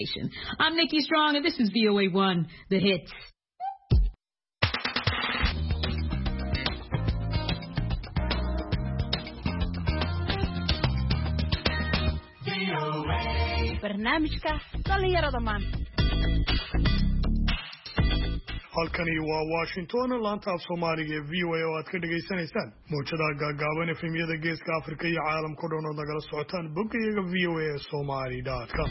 I'm Nikki Strong, and this is VOA1, The Hits. barnaamijka dhalinyarada maanta. halkani waa Washington laanta af Soomaaliga ee VOA oo aad ka dhageysanaysaan muujadaha gaagaaban efemyada geeska Afrika iyo caalamka oo dhan oo nagala socotaan boggayaga voasomali.com.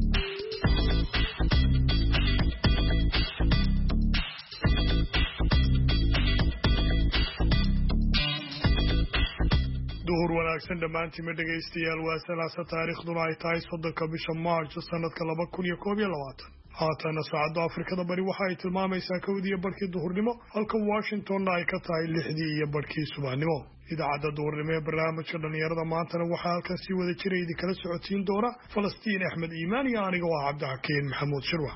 duhur wanaagsan dhammaantiin dhageystayaal waa salaasa taariikhduna ay tahay 3 bisha Maarch sanadka 2021 haatana saacadda Afrikada bari waxa ay tilmaamaysaa 1:00 duhurnimo halka Washingtonna ay ka tahay 6:00 subaxnimo idaacadda duhurnimo ee barnaamijka dhalinyarada maantana waxaa halkan sii wada jiray idin kala socotiin doona Falastiin Axmed Iimaan iyo aniga waa Cabdixakiin Maxamuud Shirwa.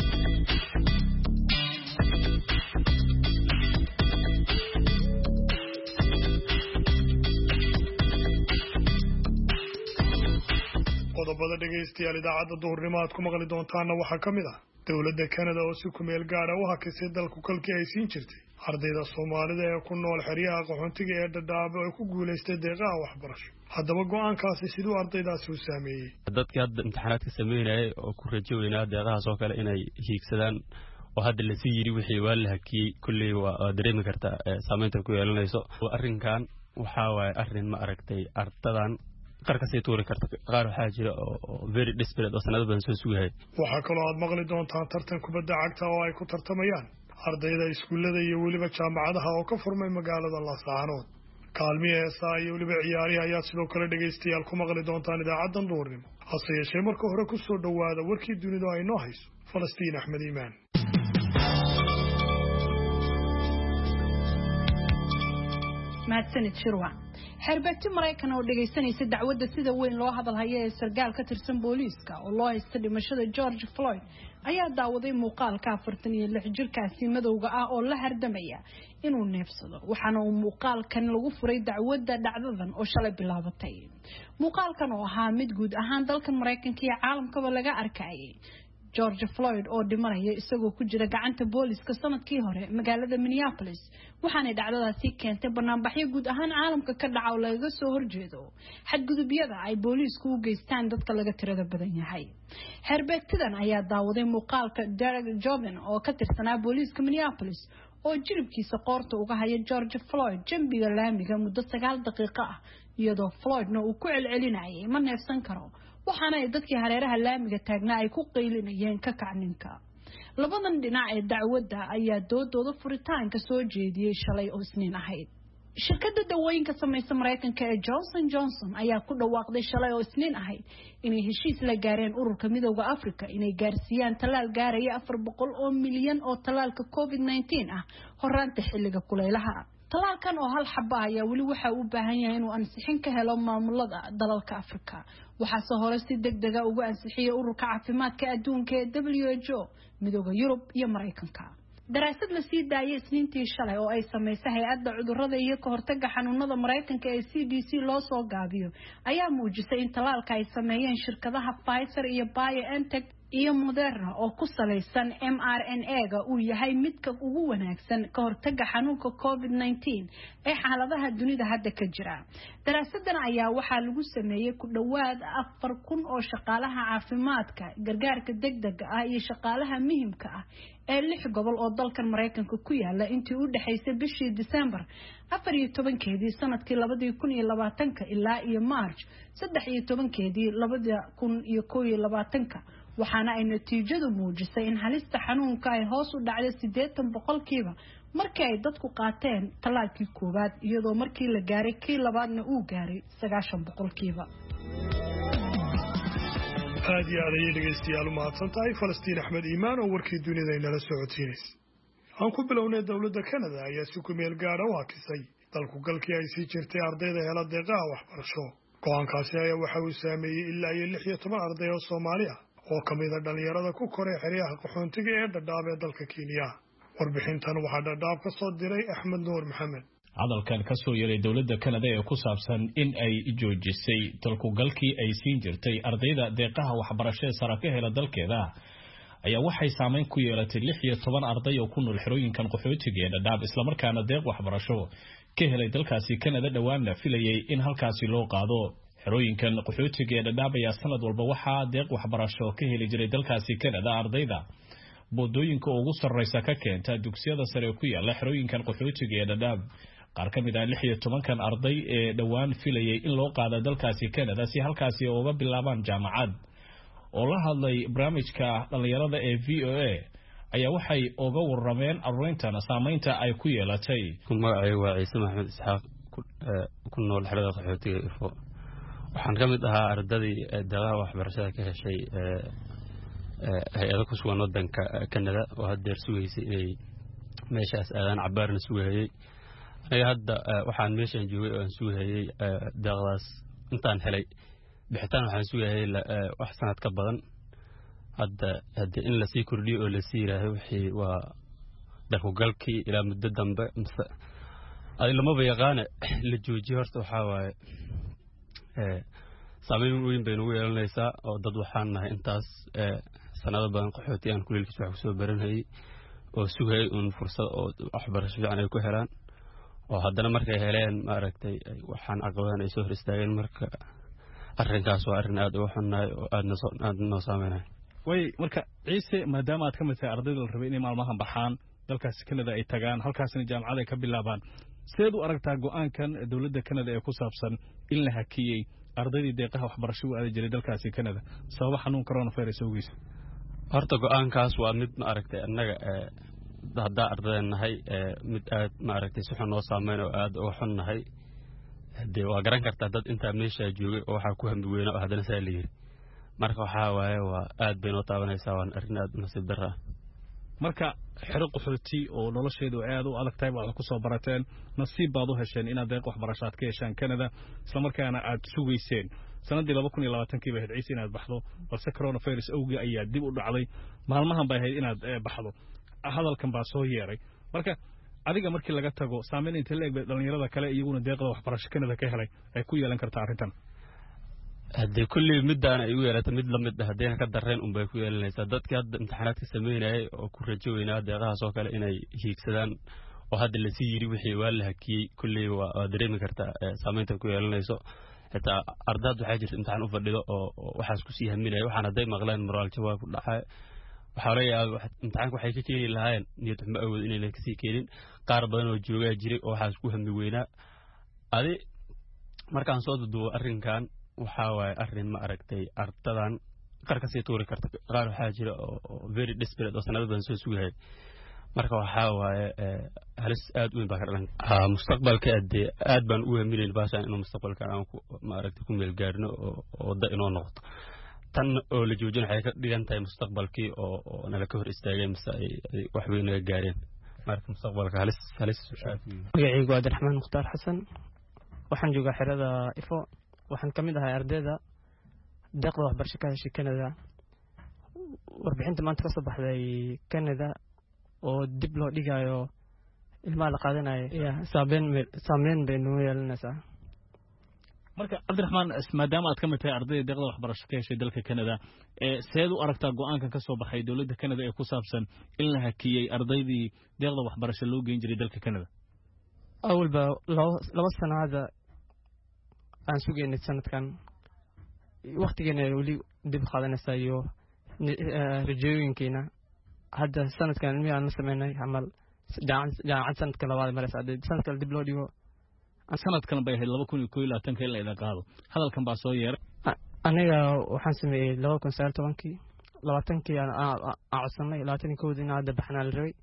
qodobada dhageystayaal idaacadda duhurnimo aad ku maqli doontaana waxaa ka mid ah dowladda Canada oo si ku meel gaar ah u hakisay dalku kalkii ay siin jirtay ardayda Soomaalida ee ku nool xeryaha qaxoontiga ee Dadaab oo ku guuleystay deeqaha waxbarasho. haddaba go'aankaasi sidoo ardaydaasi u saameeyay dadka hadda imtixaanaadka sameynayay oo ku rajo weynaa deeqahaas oo kale inay hiigsadaan oo hadda la sii yiri wixii waa la hakiyay kulli waa dareemi kartaa saameynta ku yeelanayso arrinkan waxa waaye arrin ma aragtay ardadan qarqasay tuuri karta qaar waxa jira oo very desperate oo sanado badan soo sugahay. waxaa kaloo aad maqli doontaan tartan kubadda cagta oo ay ku tartamayaan ardayda iskuulada iyo weliba jaamacadaha oo ka furmay magaalada Laascaanood. kaalmiye heesaa iyo weliba ciyaarihi ayaa sidoo kale dhageystayaal ku maqli doontaan idaacaddan duhurnimo hase yeeshee marka hore ku soo dhowaada warkii dunida ay noo hayso Falastiin Axmed Iimaan. mahadsanid Shirwa. xeerbeegti Mareykan oo dhageysanaysa dacwadda sida weyn loo hadal hayo ee sargaal ka tirsan booliiska oo loo haysta dhimashada George Floyd ayaa daawaday muuqaalka 46 jirkaasi madowga ah oo la hardamaya inuu neefsado waxaana uu muuqaalkan lagu furay dacwadda dhacdadan oo shalay bilaabatay. muuqaalkan oo ahaa mid guud ahaan dalka Mareykanka iyo caalamkaba laga arkayay George Floyd oo dhimanaya isagoo ku jira gacanta booliiska sanadkii hore magaalada Minneapolis waxaana dhacdadaasi keentay barnaamijyo guud ahaan caalamka ka dhaca oo laga soo horjeedo xadgudubyada ay booliisku u geystaan dadka laga tirada badan yahay. xeerbeegtidan ayaa daawaday muuqaalka Derek Chauvin oo ka tirsanaa booliiska Minneapolis oo jiribkiisa qoorta uga haya George Floyd jambiga laamiga muddo 9 daqiiqo ah iyadoo Floydna uu ku celcelinayay ma neefsan karo waxaana ay dadkii hareeraha laamiga taagnaa ay ku qaylinayeen ka kacninka. labadan dhinac ee dacwadda ayaa doodooda furitaanka soo jeediyay shalay oo Isniin ahayd. shirkadda dawooyinka samaysa Mareykanka ee Johnson & Johnson ayaa ku dhawaaqday shalay oo Isniin ahayd inay heshiis la gaareen ururka midowga Afrika inay gaarsiiyaan talaal gaaraya 400 milyan oo talaalka COVID-19 ah horaanta xilliga kulaylaha. talaalkan oo hal xabba ayaa wali waxa uu baahan yahay inuu ansixin ka helo maamulada dalalka Afrika. waxaa soo hore si degdeg ah ugu ansixiyay ururka caafimaadka adduunka ee WHO, midowga Yurub iyo Mareykanka. daraasad la sii daayay Isniintii shalay oo ay sameysay hay'adda cudurrada iyo ka hortagga xanuunada Mareykanka ee CDC loo soo gaabiyo ayaa muujisay in talaalka ay sameeyeen shirkadaha Pfizer iyo BioNTech iyo Moderna oo ku salaysan mRNA-ga uu yahay midka ugu wanaagsan ka hortagga xanuunka COVID-19 ee xaaladaha dunida hadda ka jira. daraasadan ayaa waxaa lagu sameeyay ku dhawaad 4,000 oo shaqaalaha caafimaadka, gargaarka degdega ah iyo shaqaalaha muhiimka ah ee 6 gobol oo dalkan Mareykanka ku yaala intii u dhaxaysay bishii December 14 sanadkii 2020 ilaa iyo March 13 2021 waxaana ay natiijadu muujisay in halista xanuunka ay hoos u dhacday 80% markii ay dadku qaateen talaalkii koowaad iyadoo markii la gaaray kii labaadna uu gaaray 90%. aad iyo aad ayay dhegeystayaal u mahadsantahay Falastiin Axmed Iimaan oo warkii dunida inala socotiinaysa. aan ku bilownay dowladda Canada ayaa si ku meel gaar ah u hakisay dalku galkii ay sii jirtay ardayda hela deeqaha waxbarasho. go'aankaasi ayaa waxa uu saameeyay ilaa 16 arday oo Soomaali ah oo kamid ah dhalinyarada ku koray xeryaha qaxoontiga ee Dadaab ee dalka Kenya. warbixintan waxaa Dadaab ka soo diray Axmed Nuur Maxamed. hadalkan ka soo yeeray dawladda Canada ee ku saabsan in ay joojisay dalku-galkii ay siin jirtay ardayda deeqaha waxbarashada sare ka hela dalkeeda ayaa waxay saameyn ku yeelatay 16 arday oo ku nool xerooyinkan qaxootiga ee Dadaab isla markaana deeq waxbarasho ka helay dalkaasi Canada dhawaanna filayay in halkaasi loo qaado xerooyinkan qaxootiga ee Dadaab ayaa sanad walba waxa deeq waxbarasho ka heli jiray dalkaasi Canada ardayda boodooyinka ugu sarreysa ka keenta dugsiyada sare ku yaala xerooyinkan qaxootiga ee Dadaab qaar ka mid ah 16kan arday ee dhawaan filayay in loo qaado dalkaasi Canada si halkaasi uga bilaabaan jaamacad oo la hadlay barnaamijka dhalinyarada ee VOA ayaa waxay uga warameen arrintan saameynta ay ku yeelatay magacay waa Ciise Maxamed Isxaaq ku nool xerada qaxootiga Ifo waxaan ka mid ahaa ardadii deeqaha waxbarashada ka heshay hay'ado ku sugan wadanka Canada oo hadda sugaysay inay meeshaas aadaan cabaarna sugayay aniga hadda waxaan meeshan joogay oo aan sugayay deeqdaas intaan helay bixitaan waxaan sugayay wax sanad ka badan hadda in la sii kordhiyo oo la sii yiraahdo wixii waa dalku-galkii ilaa muddo dambe ay lama yaqaan la joojiyo horta waxa waaye saameyn weyn bay nagu yeelanaysaa oo dad waxaan nahay intaas sanado badan qaxooti aan kuleelkiisa wax soo baranayay oo sugayay un fursad oo waxbarasho fiican ay ku helaan oo haddana markay heleen maaragtay waxaan caqabadahan ay soo hor istaageen marka arrinkaas waa arrin aad uga xunnahay oo aad noo saameynaya way marka Ciise maadaama aad ka mid tahay ardayda la rabay inay maalmahan baxaan dalkaasi Canada ay tagaan halkaasina jaamacad ay ka bilaabaan sidoo u aragtaa go'aankan dawladda Canada ee ku saabsan in la hakiyay ardaydii deeqaha waxbarasho u aaday jiray dalkaasi Canada sabab xanuun coronavirus awgiis horta go'aankaas waa mid ma aragtay annaga hadda ardaynahay mid aad ma aragtay si xun noo saameyn oo aad uga xunnahay hadee waa garan kartaa dad inta meesha joogay oo waxa ku hambi weena oo hadana saa leeyahay marka waxa waaye waa aad bay noo taabanaysaa waan arrin aad nasiib darro marka xero qaxooti oo nolosheedu aad u adag tahay waxa ku soo barateen nasiib baad u hesheen inaad deeq waxbarasho ka heshaan Canada isla markaana aad sugayseen sanadii 2020 bay Ciise inaad baxdo balse coronavirus awgi ayaa dib u dhacday maalmahan bay ahayd inaad baxdo hadalkan baa soo yeeray marka adiga markii laga tago saameyn inta leeg bay dhalinyarada kale iyaguna deeqda waxbarasho Canada ka helay ay ku yeelan kartaa arrintan hadii kulli midaan ay u yeelato mid la mid ah hadeen ka dareen un bay ku yeelanaysaa dadkii hadda imtixaanaadka sameeyay oo ku rajo weynaa deeqahaas oo kale inay hiigsadaan oo hadda la sii yiri wixii waa la hakiyay kulli waa dareemi kartaa saameynta ku yeelanayso xitaa ardaad waxay jirtay imtixaan u fadhido oo waxaas ku sii haminay waxaan haday maqlaan moraal jawaab ku dhacay waxa la yaabaa imtixaanku waxay ka keenin lahayn niyad ma awood inay ka sii keenin qaar badan oo jooga jiray oo waxaas ku hami weynaa adi markaan soo duubo arrinkan waxa waaye arrin ma aragtay ardadan qarka sii tuuri karta qaar waxa jira oo very desperate oo sanado badan soo sugayay marka waxa waaye halis aad u weyn baa ka dhalan mustaqbalka aad baan u hamileen baashan inuu mustaqbalka aan ku ma aragtay ku meel gaarno oo da inoo noqoto tan oo la joojin waxay ka dhigan tahay mustaqbalkii oo nala ka hor istaagay mise ay wax weyn naga gaareen marka mustaqbalka halis magacaygu waa Abdiraxmaan Mukhtaar Xasan waxaan joogaa xerada Ifo waxaan kamid ahay ardayda deeqda waxbarasho ka heshay Canada warbixinta maanta ka soo baxday Canada oo dib loo dhigayo ilmaha la qaadanayo saameyn bay noo yeelanaysaa marka Abdiraxmaan maadaama aad ka mid tahay ardayda deeqda waxbarasho ka heshay dalka Canada seed u aragtaa go'aankan ka soo baxay dawladda Canada ee ku saabsan in la hakiyay ardaydii deeqda waxbarasho loo geyn jiray dalka Canada awalba laba sanada aan sugeynay sanadkan waqtigeena wali dib qaadanaysa iyo rajooyinkeena hadda sanadkan ilmihi aan sameynay amal jaamacad sanadka labaad maraysa sanadka dib loo dhigo sanadkan bay ahayd 2021 in la ida qaado hadalkan baa soo yeeray aniga waxaan sameeyay 2019 20 aan codsanay 21 in hadda baxnaa la rabay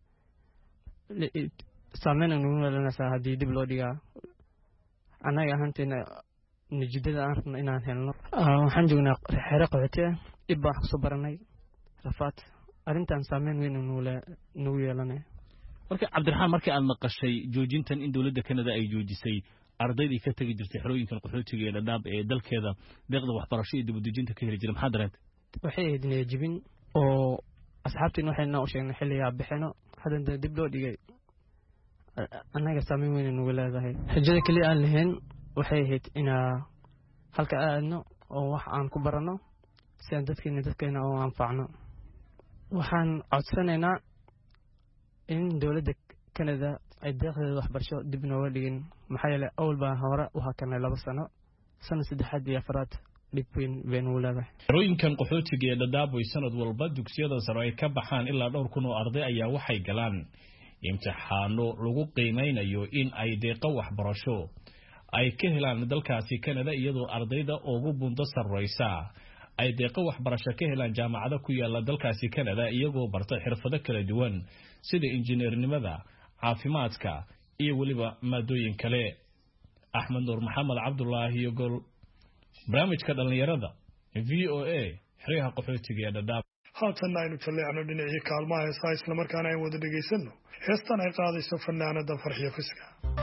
saameyn nagu yeelanaysaa haddii dib loo dhigaa anaga ahaanteena nijidada aan rabno inaan helno waxaan joognaa xero qaxooti ah dib baan wax kusoo baranay rafaad arrintan saameyn weyn nagu yeelanaya marka Cabdiraxmaan markii aad maqashay joojintan in dawladda Canada ay joojisay ardaydii ka tagi jirtay xerooyinkan qaxootiga ee Dadaab ee dalkeeda deeqda waxbarasho iyo dib u dejinta ka heli jiray maxaa dareentay waxay ahayd jibin oo asxaabtiin waxayna u sheegnay xilliga bixino hadda dib loo dhigay annaga saameyn weyn nagu leedahay. Xajada kaliya aan lahayn waxay ahayd inaa halka aadno oo wax aan ku barano si aan dadkeena oo anfacno. Waxaan codsanaynaa in dowladda Canada ay deeqdeeda waxbarasho dib nooga dhigin maxaa yeelay awal baa hore u hakanay 2 sano saddexaad iyo afraad dhib weyn bay nagu leedahay. Xerooyinkan qaxootiga ee Dadaab way sanad walba dugsiyada sare ay ka baxaan ilaa 2,000 oo arday ayaa waxay galaan imtixaano lagu qiimeynayo in ay deeqo waxbarasho ay ka helaan dalkaasi Canada iyadoo ardayda ugu bundo sarreysa ay deeqo waxbarasho ka helaan jaamacado ku yaala dalkaasi Canada iyagoo barta xirfado kala duwan sida injineernimada, caafimaadka iyo waliba maadooyin kale. Axmed Nur Maxamed Cabdullaahi Gol, barnaamijka dhalinyarada VOA xiriyaha qaxootiga ee Dadaab. haatan aynu jaleecno dhinacii kaalmaha heesaa isla markaana ay wada dhageysano heestan ay qaadayso fanaanada Farxiyo Fiska.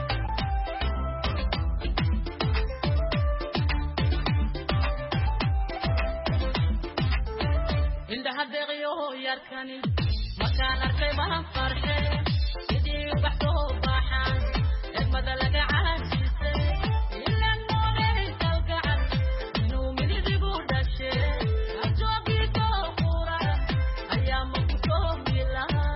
yarkani makaan arkay baan farxay sidii baxdo baaxan egmada laga caasisay ilaa noolay kalgacal inuu midigu dhashay ajoogi qura ayaa ma ku soo milaha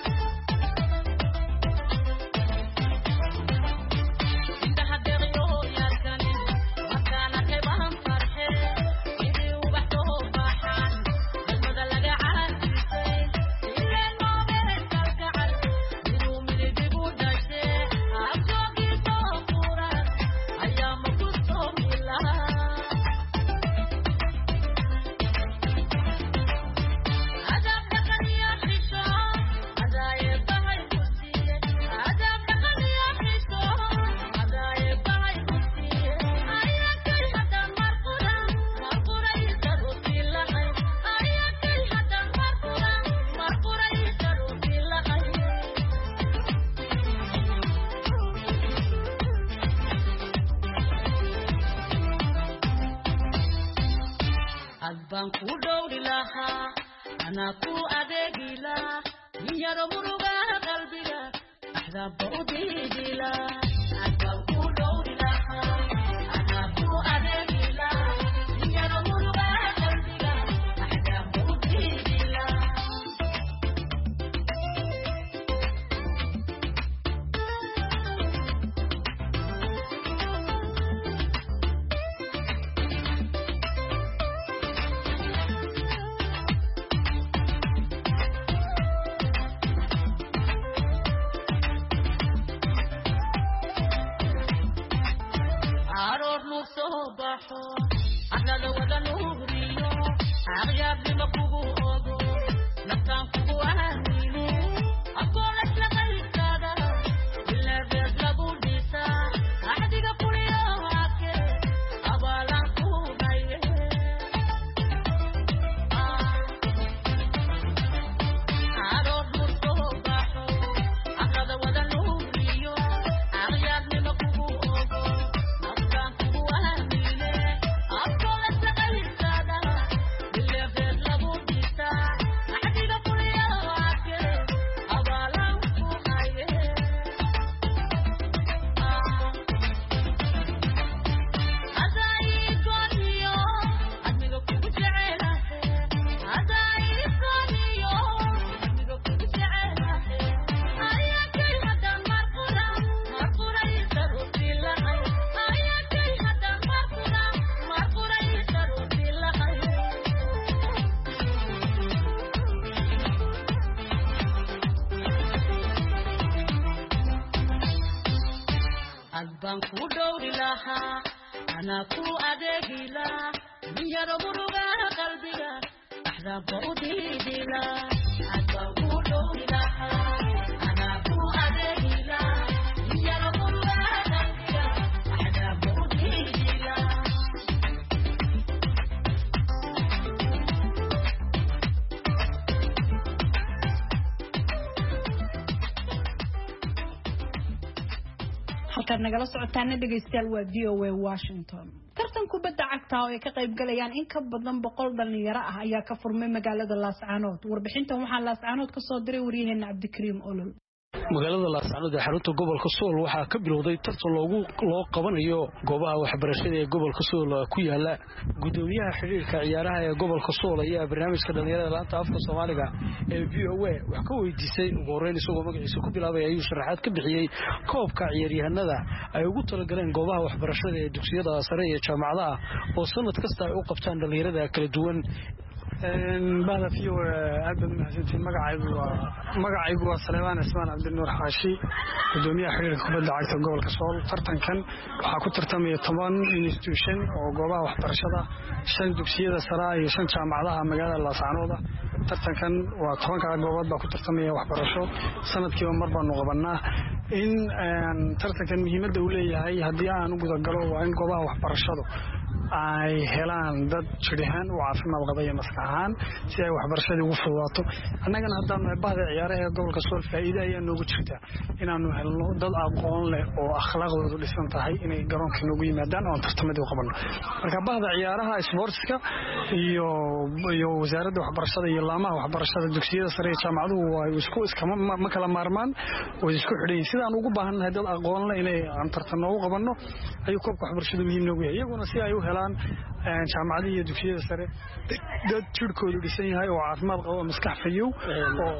inta hadeeyo yarkani makaan arkay baan farxay sidii baxdo baaxan egmada laga baan ku dhowri lahaa anaa ku adeegi lahaa yaro muruga qalbiga axdaabba u diidi lahaa baan ku dhowri lahaa anaa ku adeegi lahaa yaro muruga qalbiga axdaabba u diidi lahaa أنا وذا نوريو أغياب لما كوبو أوغو نفتان كوبو أهانينو أقول أسلق الكادة إلا بيزلبو ديسا أحدي قبولي أوهاكي أبالا كوبايه أعرض مرسو باحو أنا وذا نوريو أغياب لما كوبو أوغو نفتان كوبو أهانينو baan ku dhowri lahaa anaa ku adeegi lahaa yaro muruga qalbiga axdaabba u diidi lahaa baan ku dhowri lahaa anaa ku adeegi lahaa yaro muruga qalbiga axdaabba u diidi lahaa halkaad nagala socotaana dhegaystayaal waa VOA Washington. tartan kubadda cagta oo ay ka qayb galayaan in ka badan 100 dhalinyaro ah ayaa ka furmay magaalada Laascaanood. warbixintan waxaa Laascaanood ka soo diray waryaheena Cabdikariim Olol. magaalada Laascaanood ee xarunta gobolka Sool waxaa ka bilowday tartan loo qabanayo goobaha waxbarashada ee gobolka Sool ku yaala gudoomiyaha xiriirka ciyaaraha ee gobolka Sool ayaa barnaamijka dhalinyarada laanta afka Soomaaliga ee VOA wax ka weydiisay ugu horeyn isagoo magaciisa ku bilaabay ayuu sharaxaad ka bixiyay koobka ciyaaryahanada ay ugu talagaleen goobaha waxbarashada ee dugsiyada sare iyo jaamacadaha oo sanad kasta ay u qabtaan dhalinyarada kala duwan بعد فيه عدد من هذه مقاعد وسليمان اسمان عبد النور حاشي قدومية حرير كبد عقد جوال كسول ترتن كان وحكون ترتمي طبعا انستيوشن وجوابها وحبرشة شن دكسية سراء شن شامعها مجال اللاسعنودة ترتن كان وطبعا كان جوابات بكون ترتمي وحبرشة سنة كيوم مرة نقبلنا إن ترتن كان مهمة دولية هاي هدية أنا قد أقرأ وإن جوابها وحبرشة ay helaan dad jirihan oo caafimaad qaba iyo maskaxan si ay waxbarashada ugu fududaato annagana haddaan bahda ciyaaraha gobolka Sool faa'iido ayaa noogu jirta inaanu helno dad aqoon leh oo akhlaaqdoodu dhisan tahay inay garoonka noogu yimaadaan oo tartamada u qabano marka bahda ciyaaraha sportska iyo wasaaradda waxbarashada iyo laamaha waxbarashada dugsiyada sare ee jaamacaduhu way isku ma kala maarmaan way isku xidhan sidaan ugu baahanahay dad aqoon leh inay tartan ugu qabano ayuu koobka waxbarashada muhiim noogu yahay iyaguna si ay u helaan jaamacadaha iyo dugsiyada sare dad jirkoodu dhisan yahay oo caafimaad qabo maskax fayow oo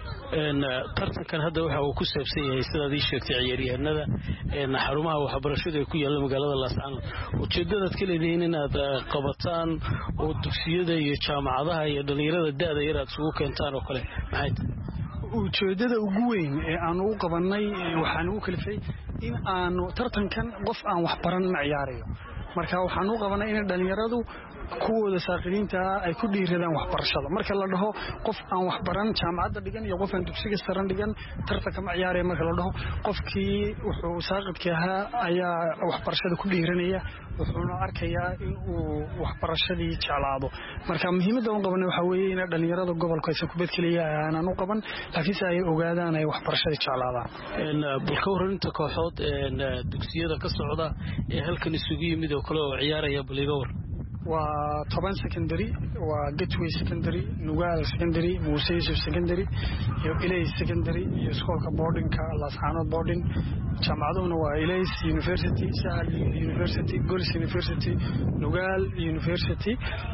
tartankan hadda waxa uu ku saabsan yahay sidaad ii sheegtay ciyaaryahanada xarumaha waxbarashada ee ku yaala magaalada Laascaanood ujeedada ka leedahay inaad qabataan oo dugsiyada iyo jaamacadaha iyo dhalinyarada da'da yar aad ugu keentaan oo kale maxay ujeedada ugu weyn ee aan ugu qabanay waxaan ugu kalifay in aanu tartankan qof aan wax baran ma ciyaarayo marka waxaan u qabanay in dhalinyaradu kuwooda saaqidiinta ay ku dhiiradaan waxbarashada marka la dhaho qof aan wax baran jaamacadda dhigan iyo qof aan dugsiga sare dhigan tartanka ma ciyaaraya marka la dhaho qofkii wuxuu saaqidka ahaa ayaa waxbarashada ku dhiiranaya wuxuuna arkayaa in uu waxbarashadii jeclaado marka muhiimadda uu qabanay waxa weeye in dhalinyarada gobolka ay ku bedkeliya aanan u qaban laakiin ay ogaadaan ay waxbarashada jeclaadaan balka warinta kooxood dugsiyada ka socda ee halkan isugu yimid oo kale oo ciyaaraya baliga war waa 10 secondary waa Gateway secondary Nugaal secondary Muuse Yusuf secondary iyo Ilays secondary iyo iskoolka boardingka Laascaanood boarding jaamacaduna waa Ilays University Sahal University Gols University Nugaal University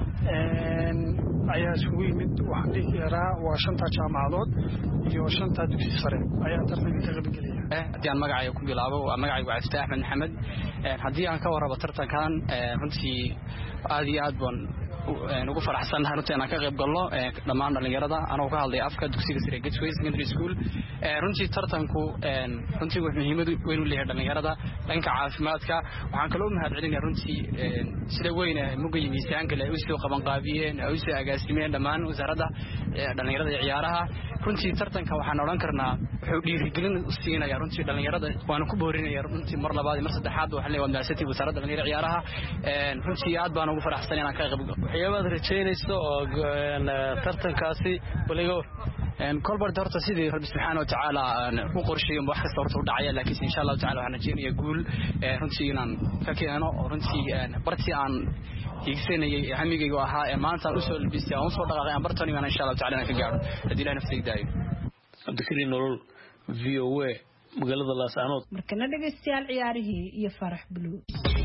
ayaa isugu yimid waxaan dhihi karaa waa 5 jaamacadood iyo 5 dugsi sare ayaa tartanka ka qaybgelaya haddii aan magacayga ku bilaabo waa magacaygu Cabdi Axmed Maxamed haddii aan ka warrabo tartankan runtii aad iyo aad baan ugu faraxsanahay runtii aan ka qayb galno dhammaan dhalinyarada anoo ka hadlay afka dugsiga sare Gateway Secondary School runtii tartanku runtii wuxuu muhiimad weyn u leeyahay dhalinyarada dhanka caafimaadka waxaan kaloo mahadcelinayaa runtii sida weyn muga miisaanka leh oo qaban qaabiyeen oo soo agaasimeen dhammaan wasaaradda dhalinyarada iyo ciyaaraha runtii tartanka waxaan oran karnaa wuxuu dhiirigelin u siinayaa runtii dhalinyarada waan ku boorinayaa runtii mar labaad mar saddexaad waxaan leeyahay maasati wasaaradda dhalinyarada ciyaaraha runtii aad baan ugu faraxsanahay inaan ka qayb galo waxyaabaad rajaynayso oo tartankaasi baliga kolbar horta sidii rabbi subxaanahu wa tacaala u qorsheeyay wax kasta horta u dhacaya laakiin insha Allah tacaala waxaan rajaynayaa guul runtii inaan ka keeno runtii bartii aan hiigsanayay hamigaygu ahaa maanta u soo labistay aan soo dhaqaaqay aan bartani insha Allah tacaala inaan ka gaaro hadii Ilaahay naftayda daayo Abdikariin nolol VOA magaalada Laascaanood markana dhageystayaal ciyaarihii iyo Farax Blue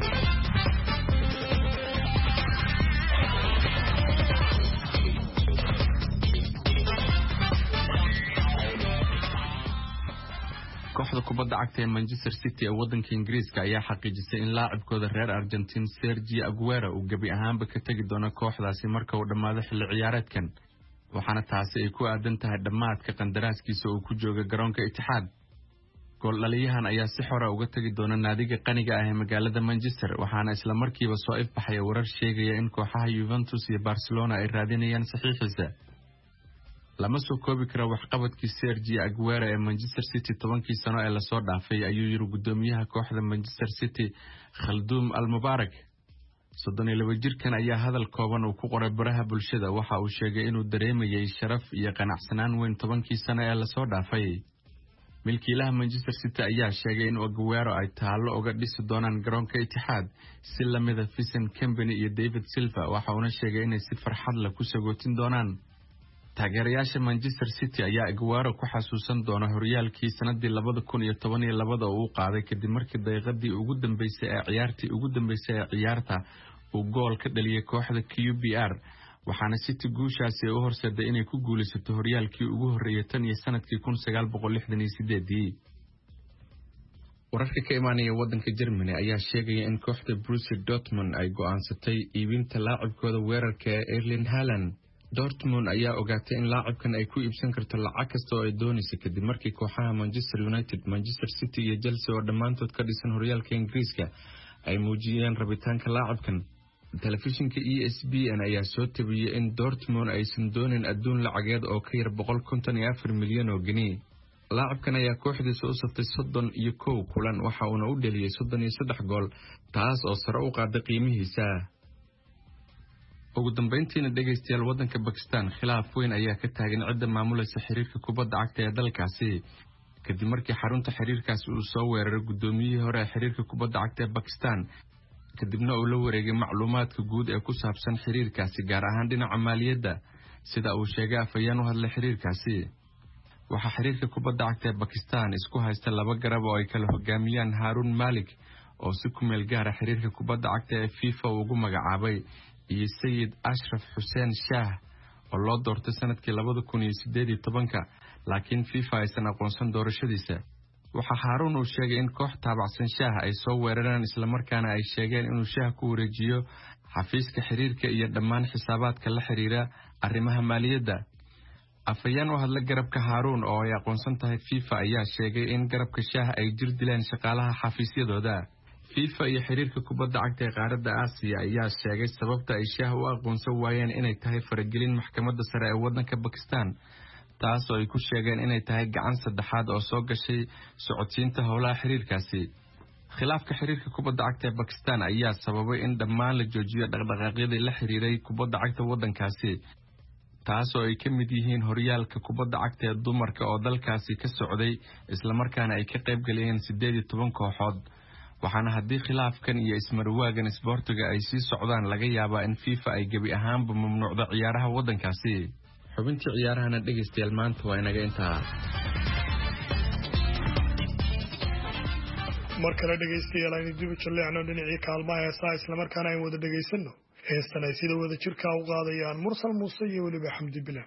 kooxda kubadda cagta ee Manchester City ee waddanka Ingiriiska ayaa xaqiijisay in laacibkooda reer Argentine Sergio Aguero uu gabi ahaanba ka tagi doono kooxdaasi marka uu dhamaado xilli ciyaareedkan waxaana taasi ay ku aadan tahay dhamaadka qandaraaskiisa uu ku jooga garoonka Etihad gool dhaliyahan ayaa si xor ah uga tagi doona naadiga qaniga ah ee magaalada Manchester waxaana isla markiiba soo ifbaxay warar sheegaya in kooxaha Juventus iyo Barcelona ay raadinayaan saxiixiisa lama soo koobi karo waxqabadkii Sergio Aguero ee Manchester City 10 sano ee la soo dhaafay ayuu yiri gudoomiyaha kooxda Manchester City Khaldoum Al-Mubarak 32 jirkan ayaa hadal kooban uu ku qoray baraha bulshada waxa uu sheegay inuu dareemayay sharaf iyo qanacsanaan weyn 10 sano ee la soo dhaafay milkiilaha Manchester City ayaa sheegay in Aguero ay taalo uga dhisi doonaan garoonka Etihad si lamida Vincent Kompany iyo David Silva waxa uu sheegay inay si farxad leh ku sagootin doonaan taageerayaasha Manchester City ayaa Aguero ku xasuusan doona horyaalkii sanadii 2012 oo uu qaaday kadib markii daqiiqadii ugu dambeysay ee ciyaarta uu gool ka dhaliyay kooxda QPR waxaana City guushaasi u horseeday inay ku guulaysato horyaalkii ugu horeeyay tan iyo sanadkii 1968. wararka ka imaanaya wadanka Germany ayaa sheegaya in kooxda Borussia Dortmund ay go'aansatay iibinta laacibkooda weerarka Erling Haaland. Dortmund ayaa ogaatay in laacibkan ay ku iibsan karto lacag kasta oo ay doonayso kadib markii kooxaha Manchester United, Manchester City iyo Chelsea oo dhammaantood ka dhisan horyaalka Ingiriiska ay muujiyeen rabitaanka laacibkan. Telefishinka ESPN ayaa soo tabiyay in Dortmund aysan doonin adduun lacageed oo ka yar 154 milyan oo gini. laacibkan ayaa kooxdiisa u saftay 31 kulan waxa uuna u dhaliyay 33 gool taas oo sare u qaaday qiimihiisa. ugu dambeyntiina dhageystayaal wadanka Pakistan khilaaf weyn ayaa ka taagan cidda maamulaysa xiriirka kubadda cagta ee dalkaasi kadib markii xarunta xiriirkaasi uu soo weeraray gudoomiyihii hore ee xiriirka kubadda cagta ee Pakistan kadibna uu la wareegay macluumaadka guud ee ku saabsan xiriirkaasi gaar ahaan dhinaca maaliyadda sida uu sheegay afayeen u hadlay xiriirkaasi. waxa xiriirka kubadda cagta ee Pakistan isku haysta laba garab oo ay kala hogaamiyaan Harun Malik oo si ku meel gaar ah xiriirka kubadda cagta ee FIFA ugu magacaabay iyo Sayid Ashraf Hussein Shah oo loo doortay sanadkii 2018 laakiin FIFA aysan aqoonsan doorashadiisa. waxa Harun uu sheegay in koox taabacsan Shah ay soo weerareen isla markaana ay sheegeen inuu Shah ku wareejiyo xafiiska xiriirka iyo dhammaan xisaabaadka la xiriira arrimaha maaliyadda. afayeen u hadla garabka Harun oo ay aqoonsan tahay FIFA ayaa sheegay in garabka Shah ay jir dileen shaqaalaha xafiisyadooda. FIFA iyo xiriirka kubadda cagta ee qaaradda Aasiya ayaa sheegay sababta ay Shah u aqoonsan waayeen inay tahay faragelin maxkamadda sare ee wadanka Pakistan taas oo ay ku sheegeen inay tahay gacan saddexaad oo soo gashay socodsiinta howlaha xiriirkaasi. khilaafka xiriirka kubadda cagta ee Pakistan ayaa sababay in dhammaan la joojiyo dhaqdhaqaaqyadii la xiriiray kubadda cagta wadankaasi taas oo ay ka mid yihiin horyaalka kubadda cagta ee dumarka oo dalkaasi ka socday isla markaana ay ka qayb galeen 18 kooxood. waxaana haddii khilaafkan iyo ismarwaagan isboortiga ay sii socdaan laga yaabaa in FIFA ay gabi ahaanba mamnuucdo ciyaaraha wadankaasi. xubintii ciyaarahana dhageystayaal maanta waa inaga intaa. mar kale dhageystayaal aynu dib u jaleecno dhinacii kaalmaha heesaha isla markaana aynu wada dhageysano heestan ay sida wada jirka u qaadayaan Mursal Muuse iyo weliba Xamdi Bilan.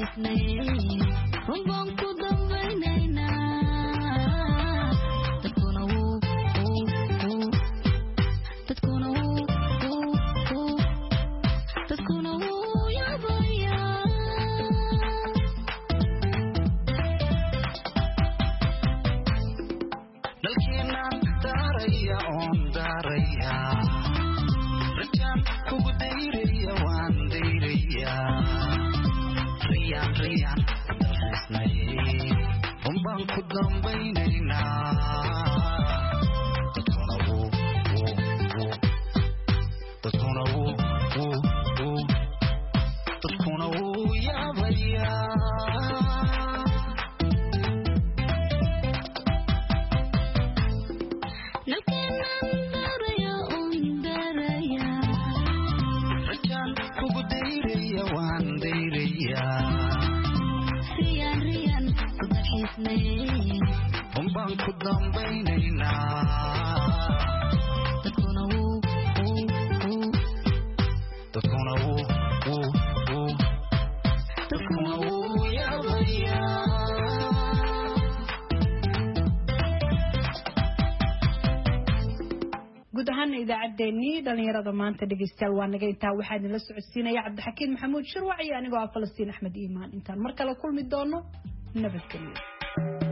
guud ahaan idaacadeennii dhalinyarada maanta dhegeystayaal waa naga intaa waxaa idinla socodsiinaya cabdixakiin maxamuud shirwac iyo anigoo ah Falastiin Axmed Iimaan intaan mar kale kulmi doono nabadgelyo